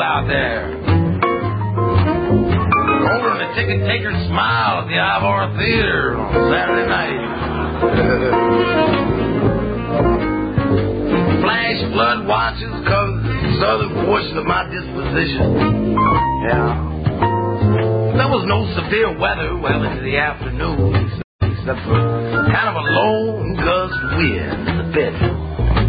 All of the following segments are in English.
out there. Rolling the ticket takers smile at the Ivor Theater on Saturday night. Flash flood watches cover the southern portion of my disposition. Yeah. There was no severe weather well into the afternoon, except for kind of a lone gust of wind in the bedroom.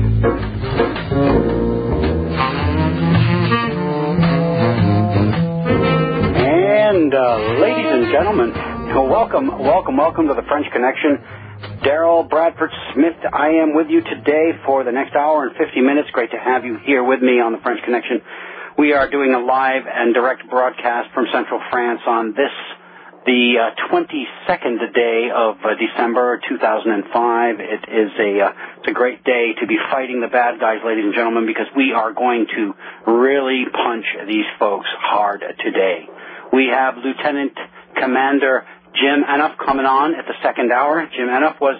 And ladies and gentlemen, welcome to the French Connection. Daryl Bradford Smith, I am with you today for the next hour and 50 minutes. Great to have you here with me on the French Connection. We are doing a live and direct broadcast from Central France on this, the 22nd day of December 2005. It's a great day to be fighting the bad guys, ladies and gentlemen, because we are going to really punch these folks hard today. We have Lieutenant Commander Jim Enough coming on at the second hour. Jim Enough was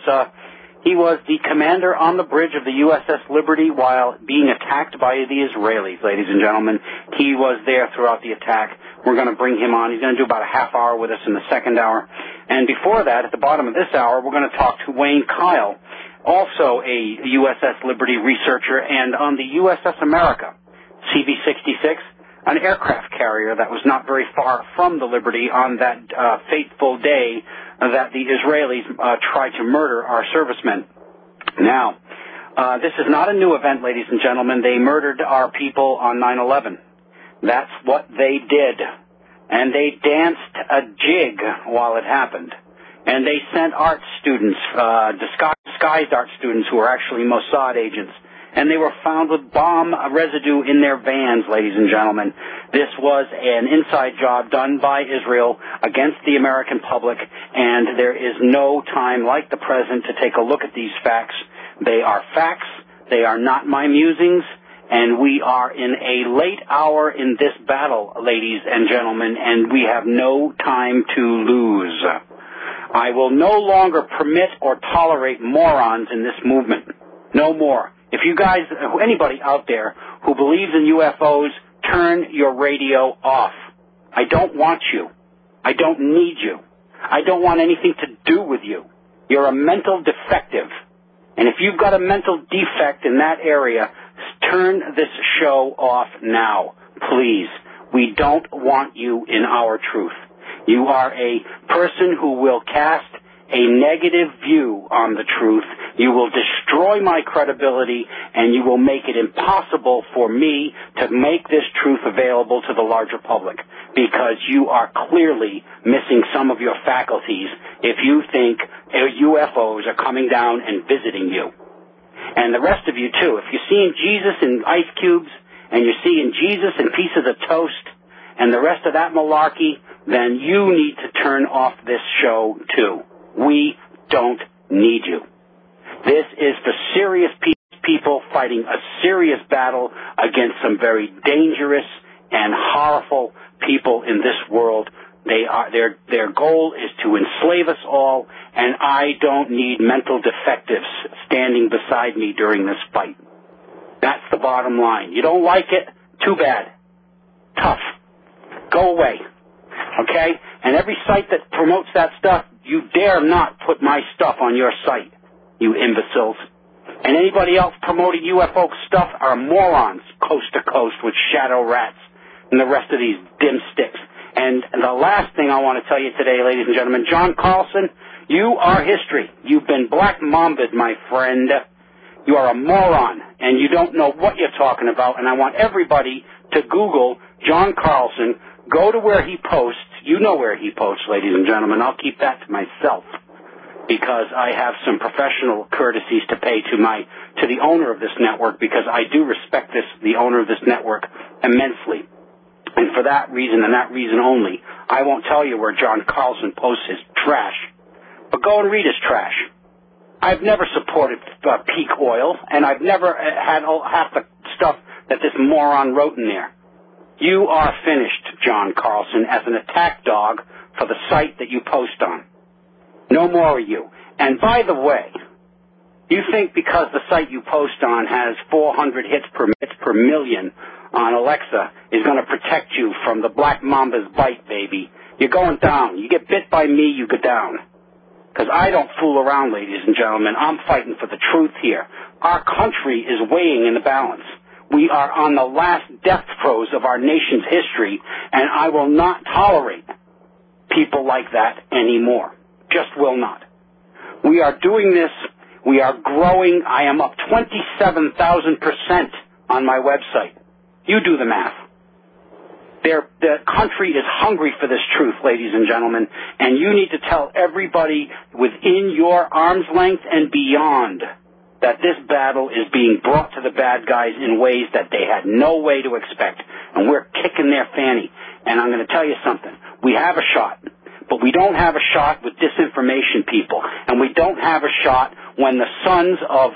the commander on the bridge of the USS Liberty while being attacked by the Israelis, ladies and gentlemen. He was there throughout the attack. We're going to bring him on. He's going to do about a half hour with us in the second hour. And before that, at the bottom of this hour, we're going to talk to Wayne Kyle, also a USS Liberty researcher, and on the USS America, CV-66, an aircraft carrier that was not very far from the Liberty on that fateful day that the Israelis tried to murder our servicemen. Now, this is not a new event, ladies and gentlemen. They murdered our people on 9/11. That's what they did. And they danced a jig while it happened. And they sent art students, disguised art students who were actually Mossad agents. And they were found with bomb residue in their vans, ladies and gentlemen. This was an inside job done by Israel against the American public, and there is no time like the present to take a look at these facts. They are facts. They are not my musings, and we are in a late hour in this battle, ladies and gentlemen, and we have no time to lose. I will no longer permit or tolerate morons in this movement. No more. If you guys, anybody out there who believes in UFOs, turn your radio off. I don't want you. I don't need you. I don't want anything to do with you. You're a mental defective. And if you've got a mental defect in that area, turn this show off now, please. We don't want you in our truth. You are a person who will cast a negative view on the truth. You will destroy my credibility, and you will make it impossible for me to make this truth available to the larger public, because you are clearly missing some of your faculties if you think UFOs are coming down and visiting you. And the rest of you, too. If you're seeing Jesus in ice cubes, and you're seeing Jesus in pieces of toast, and the rest of that malarkey, then you need to turn off this show, too. We don't need you. This is for serious people fighting a serious battle against some very dangerous and horrible people in this world. Their goal is to enslave us all, and I don't need mental defectives standing beside me during this fight. That's the bottom line. You don't like it? Too bad. Tough. Go away. Okay? And every site that promotes that stuff, you dare not put my stuff on your site, you imbeciles. And anybody else promoting UFO stuff are morons, coast to coast with shadow rats and the rest of these dim sticks. And the last thing I want to tell you today, ladies and gentlemen, John Carlson, you are history. You've been black mamba'd, my friend. You are a moron, and you don't know what you're talking about. And I want everybody to Google John Carlson, go to where he posts. You know where he posts, ladies and gentlemen. I'll keep that to myself because I have some professional courtesies to pay to the owner of this network, because I do respect the owner of this network immensely. And for that reason and that reason only, I won't tell you where John Carlson posts his trash, but go and read his trash. I've never supported peak oil, and I've never had half the stuff that this moron wrote in there. You are finished, John Carlson, as an attack dog for the site that you post on. No more of you. And by the way, you think because the site you post on has 400 hits per million on Alexa is going to protect you from the Black Mamba's bite, baby. You're going down. You get bit by me, you go down. Because I don't fool around, ladies and gentlemen. I'm fighting for the truth here. Our country is weighing in the balance. We are on the last death throes of our nation's history, and I will not tolerate people like that anymore. Just will not. We are doing this. We are growing. I am up 27,000% on my website. You do the math. The country is hungry for this truth, ladies and gentlemen, and you need to tell everybody within your arm's length and beyond that this battle is being brought to the bad guys in ways that they had no way to expect, and we're kicking their fanny. And I'm going to tell you something. We have a shot, but we don't have a shot with disinformation people, and we don't have a shot when the sons of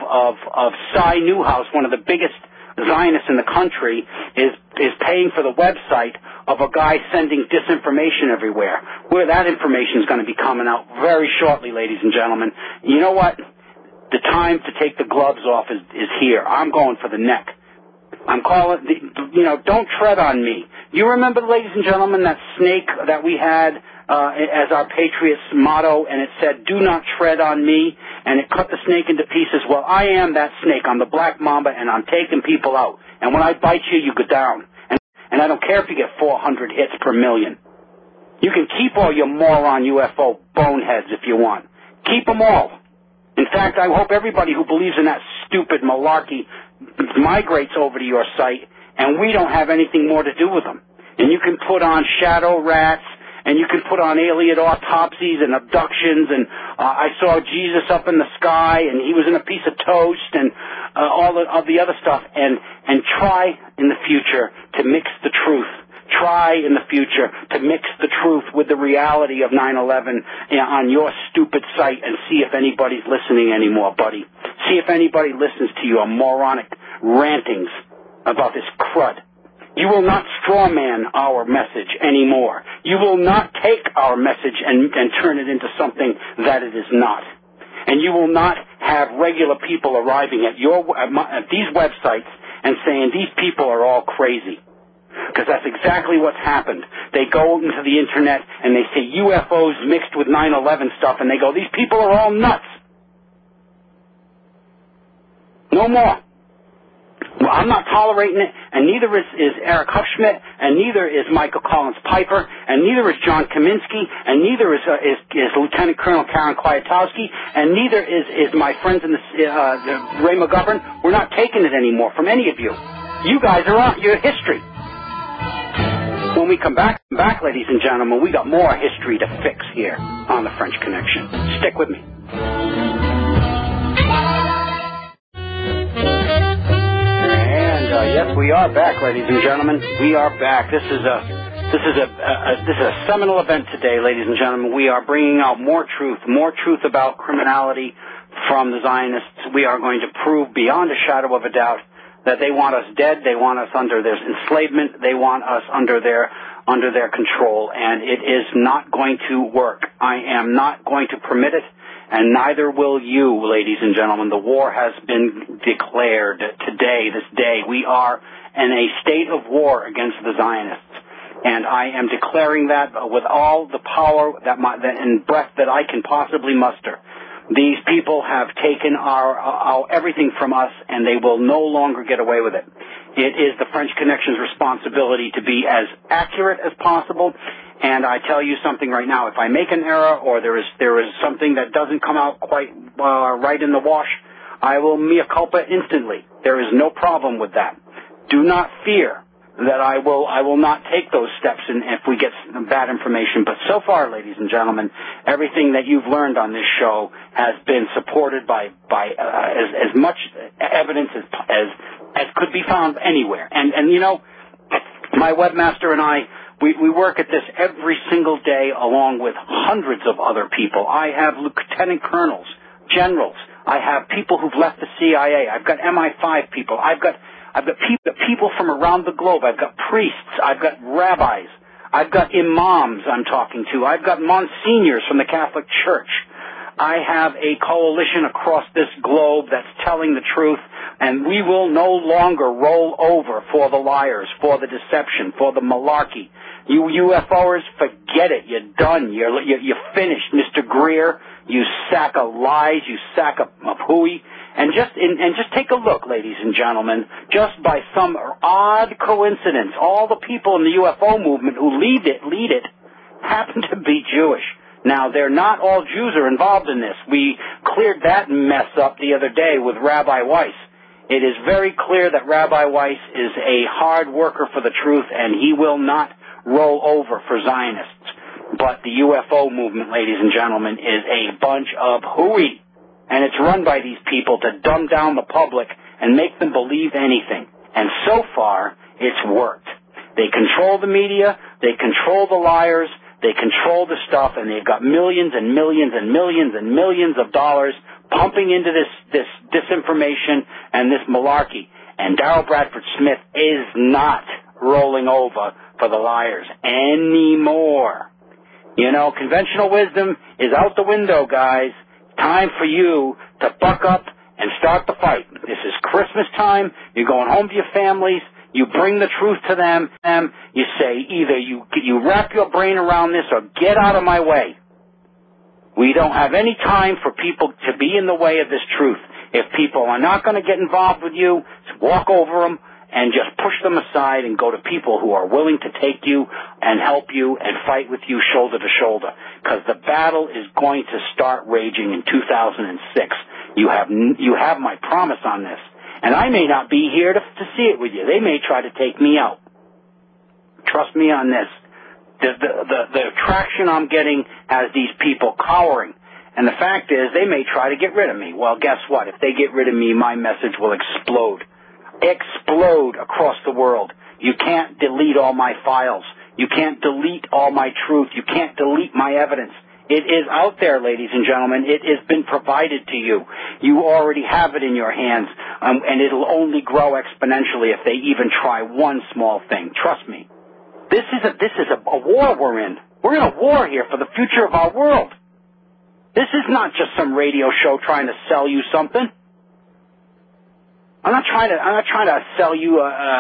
Cy Newhouse, one of the biggest Zionists in the country, is paying for the website of a guy sending disinformation everywhere. Where that information is going to be coming out very shortly, ladies and gentlemen. You know what? The time to take the gloves off is here. I'm going for the neck. I'm calling, don't tread on me. You remember, ladies and gentlemen, that snake that we had as our Patriots motto, and it said, "Do not tread on me," and it cut the snake into pieces. Well, I am that snake. I'm the Black Mamba, and I'm taking people out. And when I bite you, you go down. And I don't care if you get 400 hits per million. You can keep all your moron UFO boneheads if you want. Keep them all. In fact, I hope everybody who believes in that stupid malarkey migrates over to your site, and we don't have anything more to do with them. And you can put on shadow rats, and you can put on alien autopsies and abductions, and I saw Jesus up in the sky, and he was in a piece of toast, and all of the other stuff, and try in the future to mix the truth. Try in the future to mix the truth with the reality of 9/11 on your stupid site and see if anybody's listening anymore, buddy. See if anybody listens to your moronic rantings about this crud. You will not strawman our message anymore. You will not take our message and turn it into something that it is not. And you will not have regular people arriving at these websites and saying these people are all crazy. Because that's exactly what's happened. They go into the internet and they say UFOs mixed with 9/11 stuff, and they go, these people are all nuts. No more. Well, I'm not tolerating it, and neither is Eric Huffschmidt, and neither is Michael Collins Piper, and neither is John Kaminsky, and neither is Lieutenant Colonel Karen Kwiatkowski, and neither is my friends in the Ray McGovern. We're not taking it anymore from any of you. You guys are out. You're history. When we come back, ladies and gentlemen, we got more history to fix here on the French Connection. Stick with me. Yes, we are back, ladies and gentlemen. We are back. This is a seminal event today, ladies and gentlemen. We are bringing out more truth about criminality from the Zionists. We are going to prove beyond a shadow of a doubt that they want us dead. They want us under their enslavement. They want us under their control, and it is not going to work. I am not going to permit it. And neither will you, ladies and gentlemen. The war has been declared today, this day. We are in a state of war against the Zionists. And I am declaring that with all the power and breath that I can possibly muster. These people have taken our everything from us, and they will no longer get away with it. It is the French Connection's responsibility to be as accurate as possible. And I tell you something right now, if I make an error or there is something that doesn't come out quite right in the wash, I will mea culpa instantly. There is no problem with that. Do not fear that I will not take those steps if we get bad information. But so far, ladies and gentlemen, everything that you've learned on this show has been supported by as much evidence as could be found anywhere. And you know, my webmaster and I, we work at this every single day along with hundreds of other people. I have lieutenant colonels, generals. I have people who've left the CIA. I've got MI5 people. I've got people from around the globe. I've got priests. I've got rabbis. I've got imams I'm talking to. I've got monsignors from the Catholic Church. I have a coalition across this globe that's telling the truth, And we will no longer roll over for the liars, for the deception, for the malarkey. You UFOers, forget it. You're done. You're finished, Mr. Greer. You sack of lies. You sack of hooey. And just take a look, ladies and gentlemen. Just by some odd coincidence, all the people in the UFO movement who lead it happen to be Jewish. Now, they're not all Jews are involved in this. We cleared that mess up the other day with Rabbi Weiss. It is very clear that Rabbi Weiss is a hard worker for the truth, and he will not roll over for Zionists. But the UFO movement, ladies and gentlemen, is a bunch of hooey. And it's run by these people to dumb down the public and make them believe anything. And so far, it's worked. They control the media, they control the liars, they control the stuff, and they've got millions and millions and millions and millions of dollars pumping into this disinformation and this malarkey. And Daryl Bradford Smith is not rolling over for the liars anymore. You know, conventional wisdom is out the window, guys. Time for you to buck up and start the fight. This is Christmas time. You're going home to your families. You bring the truth to them. You say either you wrap your brain around this or get out of my way. We don't have any time for people to be in the way of this truth. If people are not going to get involved with you, walk over them and just push them aside and go to people who are willing to take you and help you and fight with you shoulder to shoulder. Because the battle is going to start raging in 2006. You have my promise on this. And I may not be here to see it with you. They may try to take me out. Trust me on this. The traction I'm getting has these people cowering. And the fact is, they may try to get rid of me. Well, guess what? If they get rid of me, my message will explode. Explode across the world. You can't delete all my files. You can't delete all my truth. You can't delete my evidence. It is out there, ladies and gentlemen. It has been provided to you. You already have it in your hands, and it'll only grow exponentially if they even try one small thing. Trust me. This is a war we're in. We're in a war here for the future of our world. This is not just some radio show trying to sell you something. I'm not trying to sell you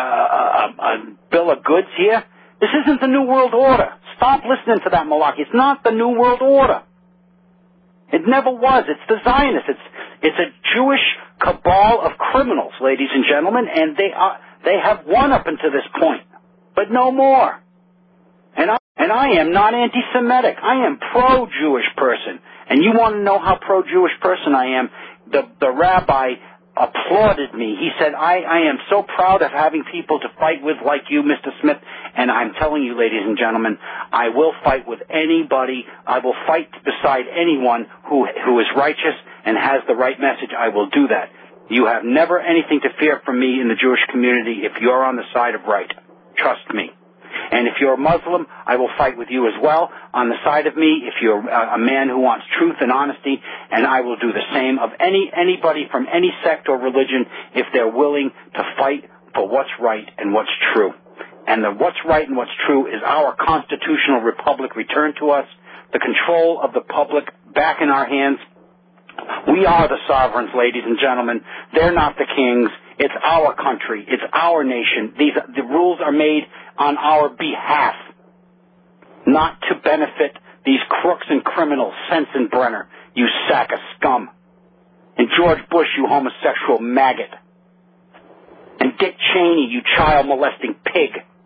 a bill of goods here. This isn't the New World Order. Stop listening to that malarkey. It's not the New World Order. It never was. It's the Zionists. It's a Jewish cabal of criminals, ladies and gentlemen, and they have won up until this point, but no more. And I am not anti-Semitic. I am pro-Jewish person. And you want to know how pro-Jewish person I am? The rabbi applauded me. He said, I am so proud of having people to fight with like you, Mr. Smith. And I'm telling you, ladies and gentlemen, I will fight with anybody. I will fight beside anyone who is righteous and has the right message. I will do that. You have never anything to fear from me in the Jewish community if you're on the side of right. Trust me. And if you're a Muslim, I will fight with you as well on the side of me. If you're a man who wants truth and honesty, and I will do the same of anybody from any sect or religion if they're willing to fight for what's right and what's true. And what's right and what's true is our constitutional republic returned to us, the control of the public back in our hands. We are the sovereigns, ladies and gentlemen. They're not the kings. It's our country. It's our nation. The rules are made on our behalf, not to benefit these crooks and criminals, Sensenbrenner, you sack of scum, and George Bush, you homosexual maggot, and Dick Cheney, you child-molesting pig.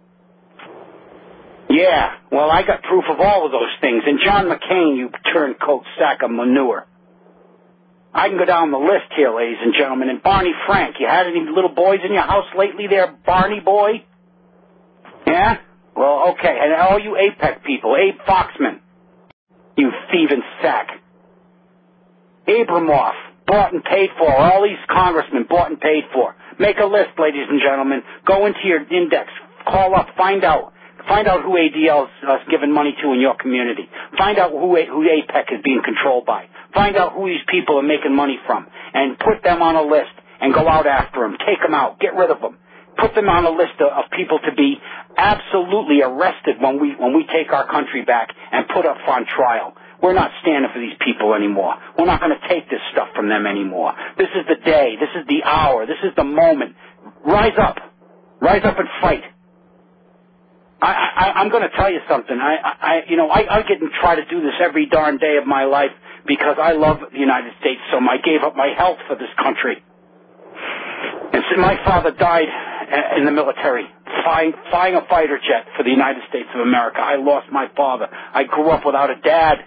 Yeah, well, I got proof of all of those things, and John McCain, you turncoat sack of manure. I can go down the list here, ladies and gentlemen. And Barney Frank, you had any little boys in your house lately there, Barney boy? Yeah? Well, okay. And all you APEC people, Abe Foxman, you thieving sack. Abramoff, bought and paid for. All these congressmen bought and paid for. Make a list, ladies and gentlemen. Go into your index. Call up. Find out who ADL is giving money to in your community. Find out who APEC is being controlled by. Find out who these people are making money from, and put them on a list and go out after them. Take them out. Get rid of them. Put them on a list of people to be absolutely arrested when we take our country back and put up on trial. We're not standing for these people anymore. We're not going to take this stuff from them anymore. This is the day. This is the hour. This is the moment. Rise up. Rise up and fight. I'm going to tell you something. I get and try to do this every darn day of my life because I love the United States so much. I gave up my health for this country. And so my father died in the military, flying a fighter jet for the United States of America. I lost my father. I grew up without a dad.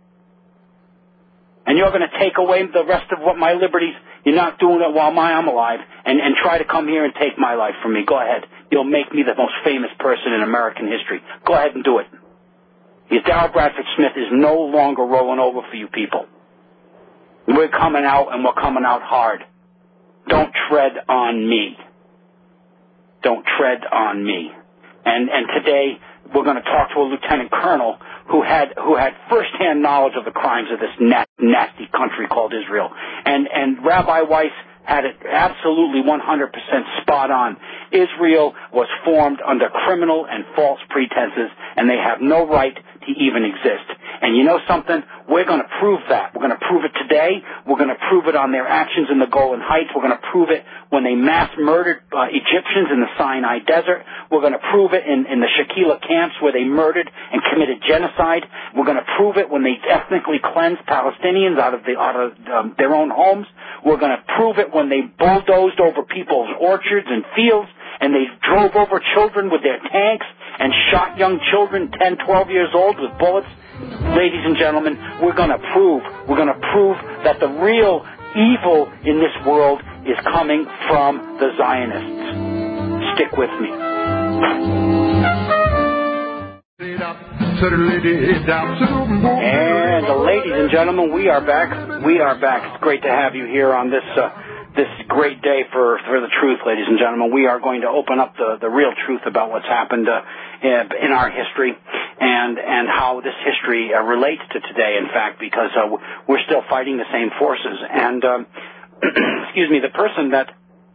And you're going to take away the rest of what my liberties, you're not doing it while I'm alive, and try to come here and take my life from me. Go ahead. You'll make me the most famous person in American history. Go ahead and do it. Darrell Bradford Smith is no longer rolling over for you people. We're coming out, and we're coming out hard. Don't tread on me. Don't tread on me. And today we're going to talk to a lieutenant colonel who had firsthand knowledge of the crimes of this nasty country called Israel. And Rabbi Weiss had it absolutely 100% spot on. Israel was formed under criminal and false pretenses, and they have no right to even exist. And you know something? We're going to prove that. We're going to prove it today. We're going to prove it on their actions in the Golan Heights. We're going to prove it when they mass murdered Egyptians in the Sinai Desert. We're going to prove it in the Shakila camps where they murdered and committed genocide. We're going to prove it when they ethnically cleansed Palestinians out of their own homes. We're going to prove it when they bulldozed over people's orchards and fields, and they drove over children with their tanks and shot young children 10, 12 years old with bullets. Ladies and gentlemen, we're going to prove that the real evil in this world is coming from the Zionists. Stick with me. And ladies and gentlemen, we are back. It's great to have you here on this great day for the truth, ladies and gentlemen. We are going to open up the real truth about what's happened in our history and how this history relates to today, in fact, because we're still fighting the same forces. And, excuse me, the person that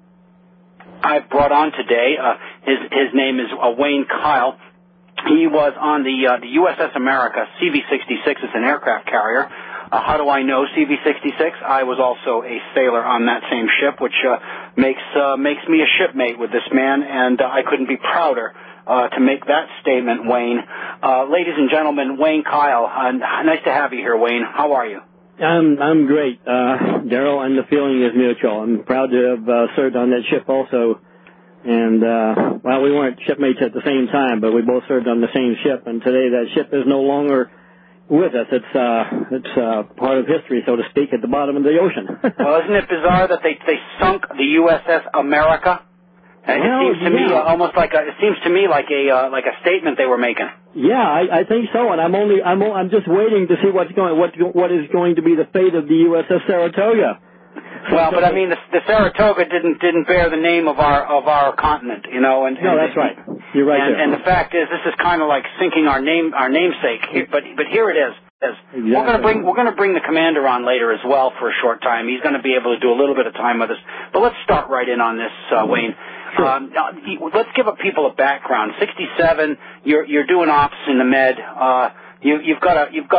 I've brought on today, his name is Wayne Kyle. He was on the USS America, CV-66. It's an aircraft carrier. How do I know CV-66? I was also a sailor on that same ship, which makes me a shipmate with this man, and I couldn't be prouder to make that statement, Wayne. Ladies and gentlemen, Wayne Kyle, nice to have you here, Wayne. How are you? I'm great, Darrell, and the feeling is mutual. I'm proud to have served on that ship also. And, we weren't shipmates at the same time, but we both served on the same ship, and today that ship is no longer with us. It's part of history, so to speak, at the bottom of the ocean. Well, isn't it bizarre that they sunk the USS America? And it seems to me almost like a statement they were making. Yeah, I think so, and I'm just waiting to see what is going to be the fate of the USS Saratoga. Well, but I mean, the Saratoga didn't bear the name of our continent, you know. And no, that's right. You're right. And the fact is, this is kind of like sinking our namesake. But here it is. Exactly. We're going to bring the commander on later as well for a short time. He's going to be able to do a little bit of time with us. But let's start right in on this, Wayne. Sure. Let's give people a background. 67. You're doing ops in the Med. You've got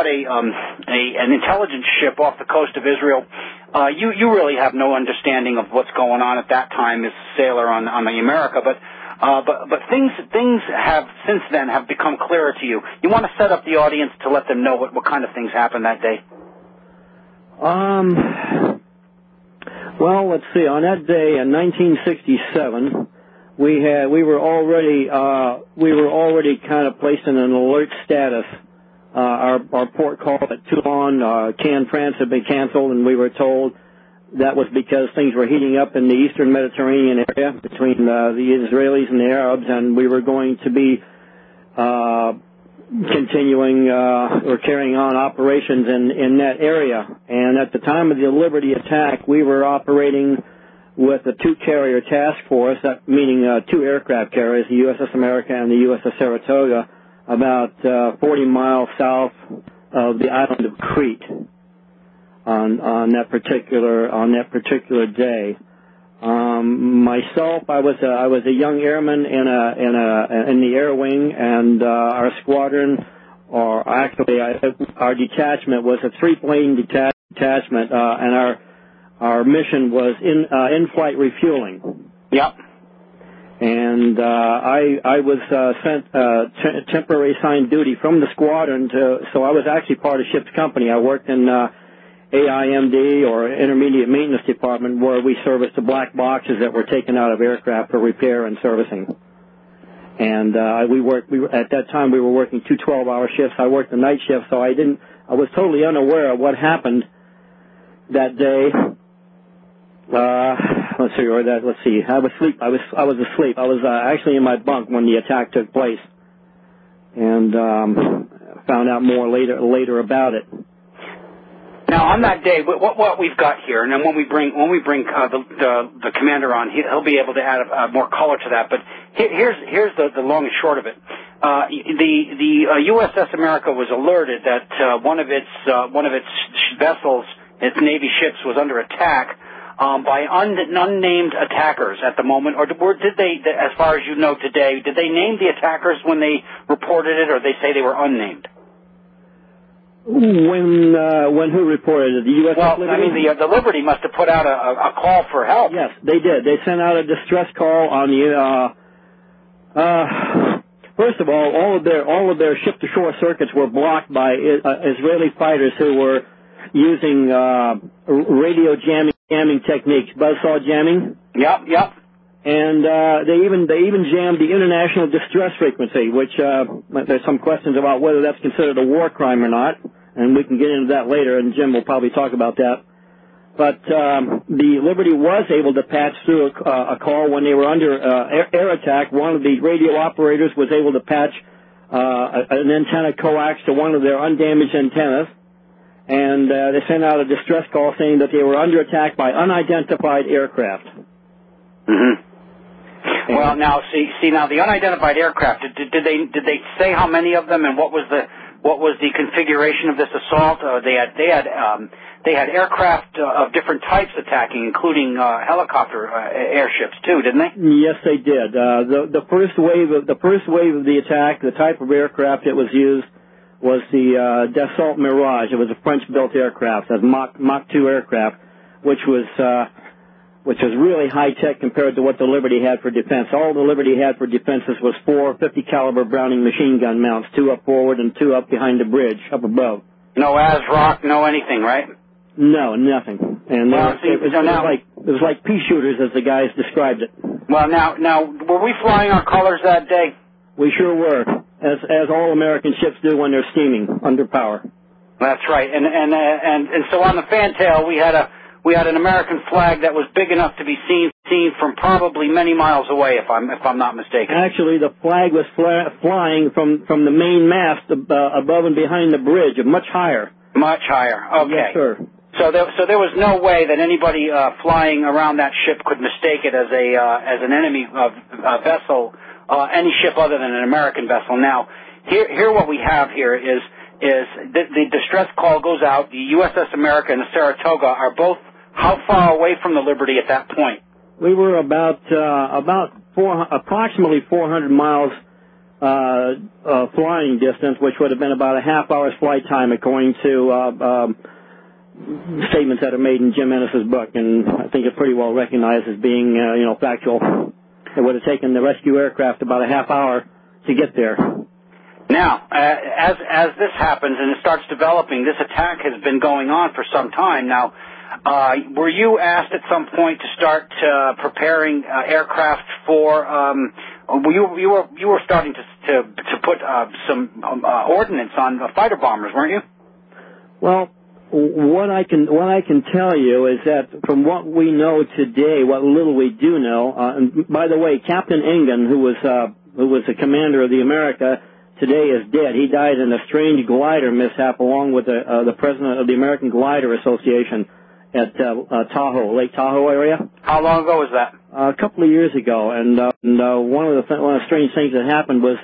an intelligence ship off the coast of Israel. You really have no understanding of what's going on at that time as a sailor on the America, but things have since then have become clearer to you. You want to set up the audience to let them know what kind of things happened that day? Well, let's see. On that day in 1967, we were already kind of placed in an alert status. Our port call at Toulon, Cannes, France had been canceled, and we were told that was because things were heating up in the eastern Mediterranean area between the Israelis and the Arabs, and we were going to be continuing or carrying on operations in that area. And at the time of the Liberty attack, we were operating with a two-carrier task force, meaning two aircraft carriers, the USS America and the USS Saratoga, about 40 miles south of the island of Crete on that particular day. Myself, I was a young airman in the air wing, and our squadron or actually our detachment was a 3-plane detachment, and our mission was in-flight refueling. Yep. And I was sent temporary assigned duty from the squadron so I was actually part of ship's company. I worked in AIMD, or Intermediate Maintenance Department, where we serviced the black boxes that were taken out of aircraft for repair and servicing. And at that time we were working 2 12-hour shifts. I worked the night shift, so I was totally unaware of what happened that day. Let's see. I was asleep. I was actually in my bunk when the attack took place, and found out more later about it. Now, on that day, what we've got here, and then when we bring the commander on, he'll be able to add more color to that. But here's the long and short of it. The USS America was alerted that one of its vessels, its Navy ships, was under attack by unnamed attackers at the moment, or did they, as far as you know today, did they name the attackers when they reported it, or they say they were unnamed? When who reported it? The U.S. Well, Liberty? I mean, the Liberty must have put out a call for help. Yes, they did. They sent out a distress call on the. First of all of their ship-to-shore circuits were blocked by Israeli fighters who were using radio jamming techniques, buzzsaw jamming. Yep. And they even jammed the international distress frequency, which there's some questions about whether that's considered a war crime or not, and we can get into that later, and Jim will probably talk about that. But the Liberty was able to patch through a call when they were under air attack. One of the radio operators was able to patch an antenna coax to one of their undamaged antennas, and they sent out a distress call saying that they were under attack by unidentified aircraft. Mm-hmm. Well, now now the unidentified aircraft. Did they say how many of them and what was the configuration of this assault? They had aircraft of different types attacking, including helicopter airships too, didn't they? Yes, they did. The first wave of the attack, the type of aircraft that was used was the Dassault Mirage. It was a French-built aircraft, a Mach 2 aircraft, which was really high-tech compared to what the Liberty had for defense. All the Liberty had for defenses was 4 50-caliber Browning machine gun mounts, 2 up forward and 2 up behind the bridge, up above. No ASROC, no anything, right? No, nothing. And it was like pea shooters, as the guys described it. Well, now, were we flying our colors that day? We sure were, as all American ships do when they're steaming under power. That's right. And so on the fantail, we had an American flag that was big enough to be seen from probably many miles away, if I'm not mistaken. Actually, the flag was flying from the main mast above and behind the bridge, much higher. Much higher. Okay. Yes, sir. So there was no way that anybody flying around that ship could mistake it as an enemy vessel, any ship other than an American vessel. Now, here what we have here is the distress call goes out. The USS America and the Saratoga are both how far away from the Liberty at that point? We were approximately 400 miles flying distance, which would have been about a half-hour's flight time, according to statements that are made in Jim Ennis's book, and I think it's pretty well recognized as being, factual. It would have taken the rescue aircraft about a half hour to get there. Now, as this happens and it starts developing, this attack has been going on for some time now. Were you asked at some point to start preparing aircraft for? You were starting to put some ordnance on fighter bombers, weren't you? Well, what I can tell you is that from what we know today, what little we do know. And by the way, Captain Engen, who was the commander of the America, today is dead. He died in a strange glider mishap along with the president of the American Glider Association at Tahoe, Lake Tahoe area. How long ago was that? A couple of years ago, and one of the strange things that happened was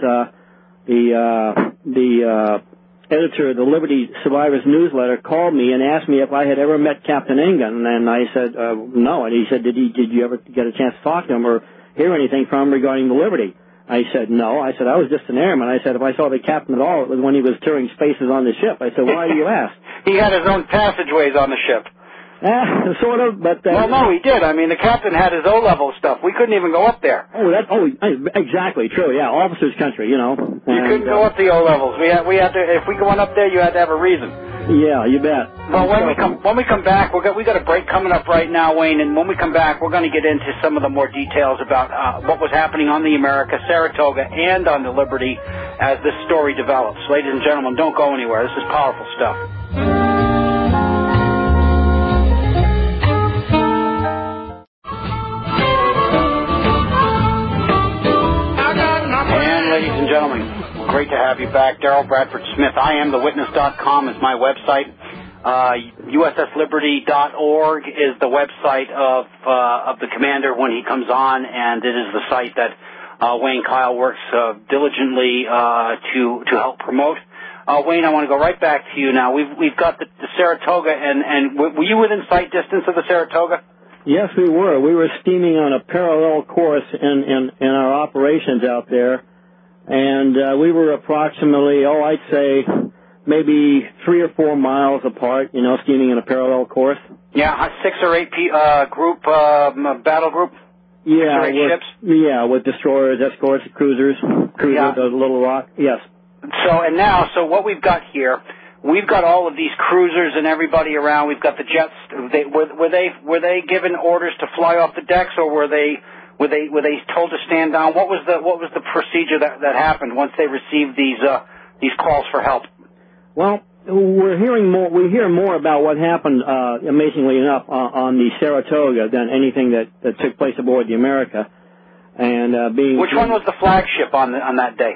the editor of the Liberty Survivors newsletter called me and asked me if I had ever met Captain Engen, and I said no. And he said, "Did you ever get a chance to talk to him or hear anything from him regarding the Liberty?" I said, no. I said, I was just an airman. I said, if I saw the captain at all, it was when he was touring spaces on the ship. I said, why do you ask? He had his own passageways on the ship. Sort of, but... well, no, he did. I mean, the captain had his O-level stuff. We couldn't even go up there. Exactly, true, yeah. Officer's country, you know. You couldn't go up the O-levels. We had to, if we went up there, you had to have a reason. Yeah, you bet. Well, when we come back, we got a break coming up right now, Wayne, and when we come back, we're going to get into some of the more details about what was happening on the America, Saratoga, and on the Liberty as this story develops. Ladies and gentlemen, don't go anywhere. This is powerful stuff. Ladies and gentlemen, great to have you back. Daryl Bradford Smith. IamTheWitness.com is my website. USSLiberty.org is the website of the commander when he comes on, and it is the site that Wayne Kyle works diligently to help promote. Wayne, I want to go right back to you now. We've got the Saratoga, and were you within sight distance of the Saratoga? Yes, we were. We were steaming on a parallel course in our operations out there. And we were approximately, I'd say maybe 3 or 4 miles apart, you know, steaming in a parallel course. Yeah, 6 or 8 group, battle group? Yeah, 6 or 8 ships? Yeah, with destroyers, escorts, cruisers, yeah. The Little Rock, yes. So what we've got here, we've got all of these cruisers and everybody around. We've got the jets. Were they given orders to fly off the decks, or were they told to stand down? What was the procedure that happened once they received these calls for help? Well, we hear more about what happened, amazingly enough, on the Saratoga than anything that took place aboard the America. And which one was the flagship on that day?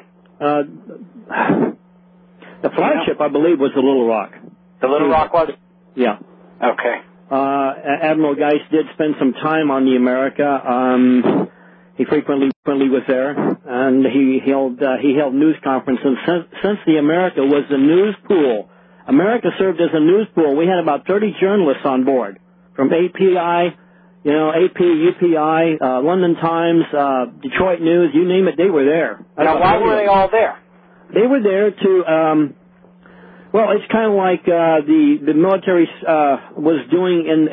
The flagship, I believe, was the Little Rock. The Little Rock was? Yeah. Okay. Admiral Geist did spend some time on the America. He frequently was there, and he held news conferences. Since the America was the news pool, America served as a news pool. We had about 30 journalists on board, from API, AP, UPI, London Times, Detroit News, you name it, they were there. Now, why were they all there? They were there to, well, it's kind of like the military was doing in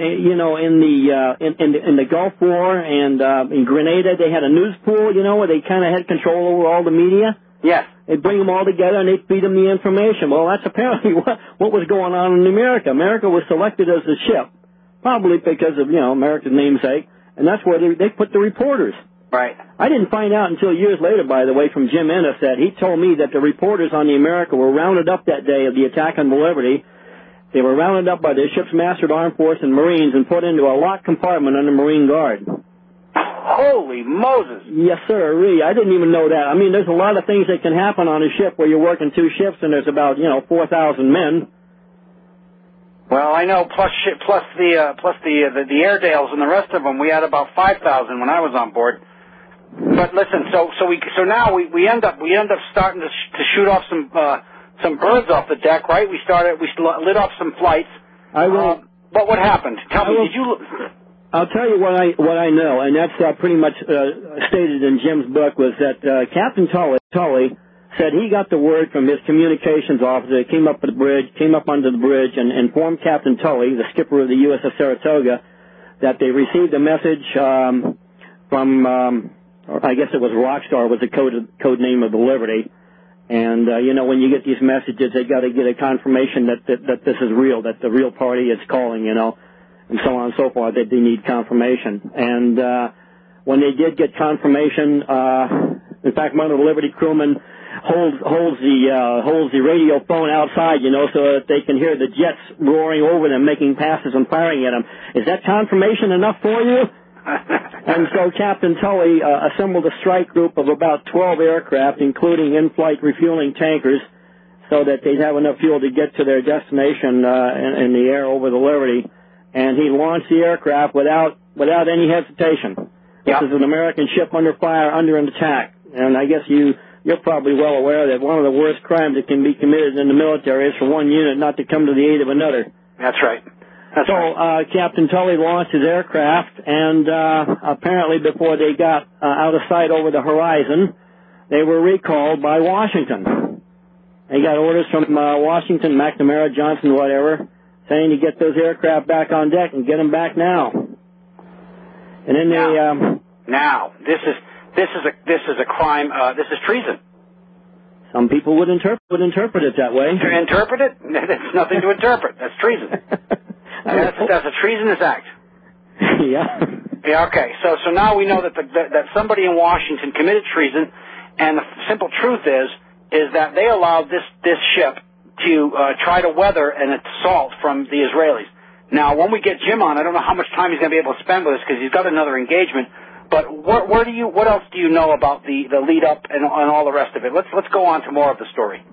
the Gulf War and in Grenada. They had a news pool, where they kind of had control over all the media. Yes. They'd bring them all together and they'd feed them the information. Well, that's apparently what was going on in America. America was selected as the ship, probably because of America's namesake, and that's where they put the reporters. Right. I didn't find out until years later, by the way, from Jim Ennis that he told me that the reporters on the America were rounded up that day of the attack on the Liberty. They were rounded up by the ship's master armed force and Marines and put into a locked compartment under Marine Guard. Holy Moses. Yes, sir. I didn't even know that. I mean, there's a lot of things that can happen on a ship where you're working 2 ships and there's about, 4,000 men. Well, I know, plus the Airedales and the rest of them, we had about 5,000 when I was on board. But listen, so now we end up starting to shoot off some birds off the deck, right? We lit off some flights. What happened? Tell me, did you? I'll tell you what I know, and that's pretty much stated in Jim's book, was that Captain Tully said he got the word from his communications officer, came up under the bridge, and informed Captain Tully, the skipper of the USS Saratoga, that they received a message from, I guess it was Rockstar was the code name of the Liberty. And, when you get these messages, they got to get a confirmation that this is real, that the real party is calling, and so on and so forth, that they need confirmation. And when they did get confirmation, in fact, one of the Liberty crewmen holds the radio phone outside, so that they can hear the jets roaring over them, making passes and firing at them. Is that confirmation enough for you? And so Captain Tully assembled a strike group of about 12 aircraft, including in-flight refueling tankers, so that they'd have enough fuel to get to their destination in the air over the Liberty. And he launched the aircraft without any hesitation. Yep. This is an American ship under fire, under an attack. And I guess you're probably well aware that one of the worst crimes that can be committed in the military is for one unit not to come to the aid of another. That's right. Captain Tully launched his aircraft, and apparently before they got out of sight over the horizon, they were recalled by Washington. They got orders from Washington, McNamara, Johnson, whatever, saying to get those aircraft back on deck and get them back now. And then this is a crime. This is treason. Some people would interpret it that way. To interpret it? There's nothing to interpret. That's treason. That's a treasonous act. Yeah. Okay. So now we know that that somebody in Washington committed treason, and the simple truth is that they allowed this ship to try to weather an assault from the Israelis. Now, when we get Jim on, I don't know how much time he's going to be able to spend with us because he's got another engagement. But what else do you know about the lead up and all the rest of it? Let's go on to more of the story.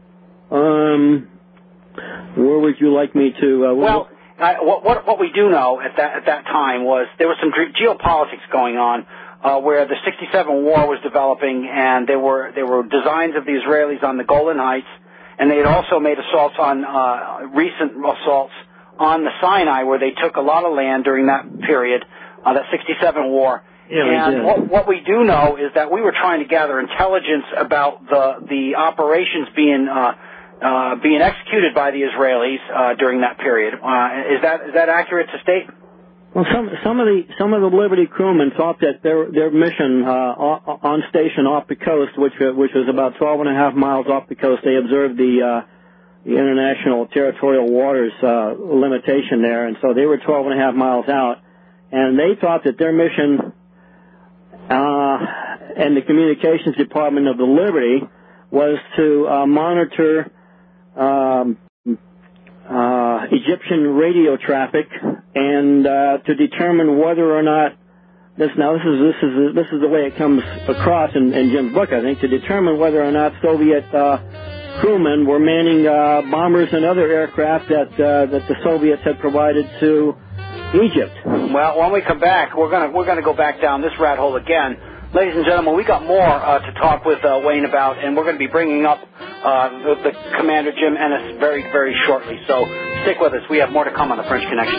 Where would you like me to? What we do know at that time was there was some geopolitics going on where the '67 war was developing, and there were designs of the Israelis on the Golan Heights, and they had also made assaults on recent assaults on the Sinai, where they took a lot of land during that period, that '67 war. Yeah, and what we do know is that we were trying to gather intelligence about the operations being executed by the Israelis during that period. Is that accurate to state? Well, some of the Liberty crewmen thought that their mission on station off the coast, which was about 12.5 miles off the coast, they observed the international territorial waters limitation there, and so they were 12.5 miles out, and they thought that their mission and the communications department of the Liberty was to monitor Egyptian radio traffic and to determine whether or not this is the way it comes across in Jim's book, I think, to determine whether or not Soviet crewmen were manning bombers and other aircraft that the Soviets had provided to Egypt. Well, when we come back, we're gonna go back down this rat hole again. Ladies and gentlemen, we got more to talk with Wayne about, and we're going to be bringing up the Commander Jim Ennis very, very shortly. So stick with us. We have more to come on the French Connection.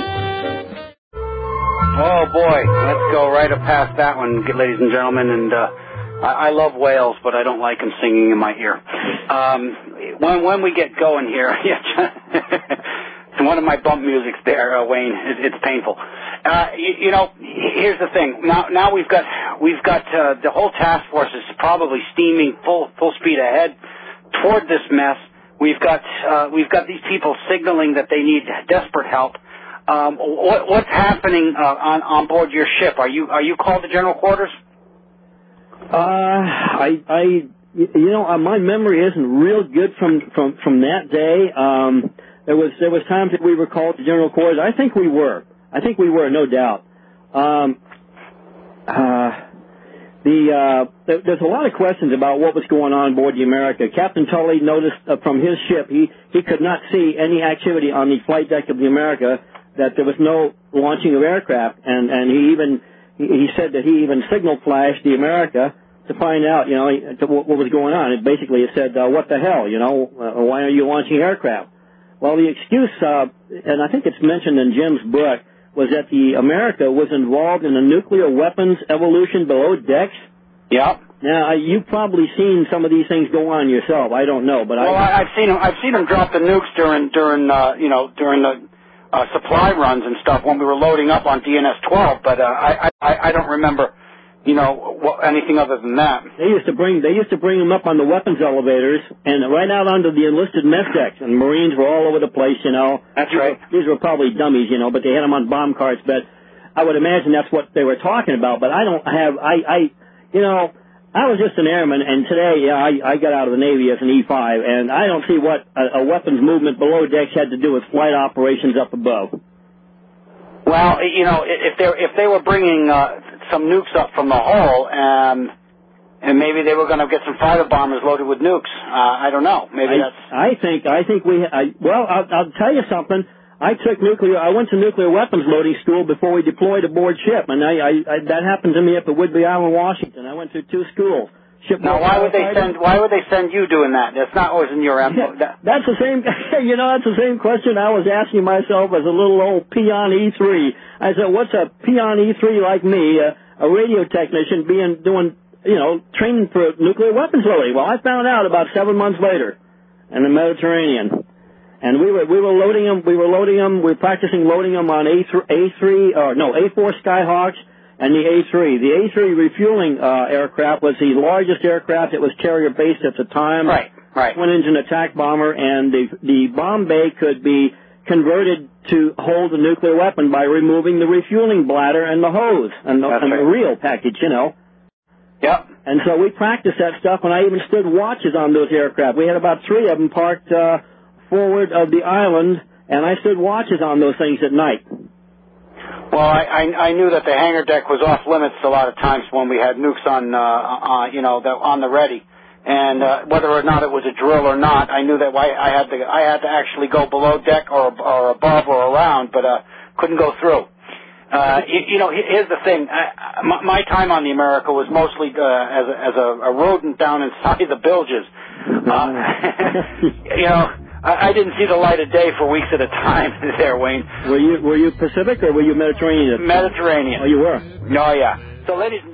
Oh boy, let's go right up past that one, ladies and gentlemen. And I love whales, but I don't like them singing in my ear. When we get going here, one of my bump musics there, Wayne. It's painful. Here's the thing. Now we've got the whole task force is probably steaming full speed ahead toward this mess. We've got these people signaling that they need desperate help. What's happening on board your ship? Are you called to general quarters? My memory isn't real good from that day. There was times that we were called to general quarters. I think we were, no doubt. There's a lot of questions about what was going on board the America. Captain Tully noticed from his ship he could not see any activity on the flight deck of the America, that there was no launching of aircraft, and he said that he even signal flashed the America to find out what was going on. It basically said, what the hell, why are you launching aircraft? Well, the excuse, and I think it's mentioned in Jim's book, was that the America was involved in a nuclear weapons evolution below decks. Yeah. Now, you've probably seen some of these things go on yourself. I don't know, but I've seen them drop the nukes during the supply runs and stuff when we were loading up on DNS-12. But I don't remember. Anything other than that. They used to bring them up on the weapons elevators and right out onto the enlisted mess decks, and Marines were all over the place, That's right. These were probably dummies, but they had them on bomb carts, but I would imagine that's what they were talking about, but I was just an airman, and today, I got out of the Navy as an E-5, and I don't see what a weapons movement below decks had to do with flight operations up above. Well, if they were bringing some nukes up from the hull, and maybe they were going to get some fighter bombers loaded with nukes. I don't know. Maybe that's. I think I'll tell you something. I went to nuclear weapons loading school before we deployed aboard ship, and that happened to me up at Whidbey Island, Washington. I went through 2 schools. Now, why would they send you doing that? That's not always in your MO. That's the same. That's the same question I was asking myself as a little old peon E3. I said, what's a peon E3 like me, a radio technician, doing training for nuclear weapons, Lily. Well, I found out about 7 months later in the Mediterranean. And we were loading them. We were practicing loading them on A4 Skyhawks and the A3. The A3 refueling aircraft was the largest aircraft. It was carrier-based at the time. Right. Twin-engine attack bomber, and the bomb bay could be converted to hold the nuclear weapon by removing the refueling bladder and the hose and the reel package, Yep. And so we practiced that stuff, and I even stood watches on those aircraft. We had about 3 of them parked forward of the island, and I stood watches on those things at night. Well, I knew that the hangar deck was off limits a lot of times when we had nukes on the ready. And whether or not it was a drill or not, I knew that I had to actually go below deck or above or around, but couldn't go through. Here's the thing. My time on the America was mostly as a rodent down inside the bilges. I didn't see the light of day for weeks at a time there, Wayne. Were you Pacific or were you Mediterranean? Mediterranean. Oh, you were? Oh, yeah. So, ladies and